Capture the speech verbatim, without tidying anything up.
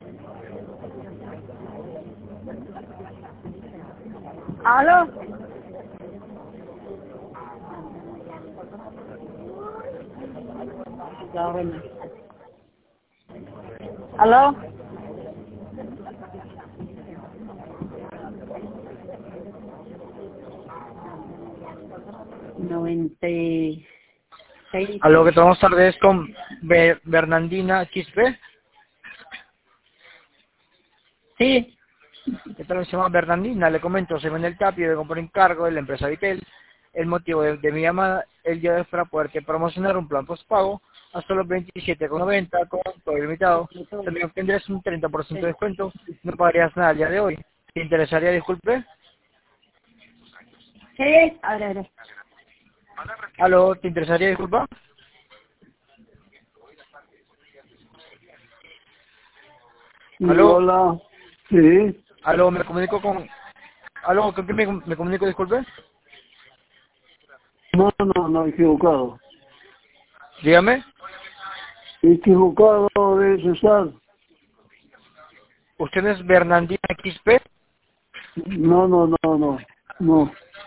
¿Aló? Ya, bueno. ¿Aló? Noventa y seis. A lo que tomamos tarde es con Be- Bernardina Quispe. Sí. ¿Qué tal? Se llama Bernardina, le comento, se vende el tapio de comprar encargo de la empresa Vitel. El motivo de, de mi llamada el día de hoy es para poderte promocionar un plan postpago hasta los veintisiete con noventa con todo ilimitado. También obtendrás un treinta por ciento de descuento, no pagarías nada el día de hoy. ¿Te interesaría, disculpe? Sí. A ver, a ver. ¿Aló? ¿Te interesaría, disculpa? Sí, ¿Aló? hola. Sí. ¿Aló? ¿Me comunico con...? ¿Aló? ¿Con quién me, me comunico, disculpe? No, no, no, equivocado. Dígame. Equivocado de César. ¿Usted es Bernardina Quispe? No, no, no, no. No.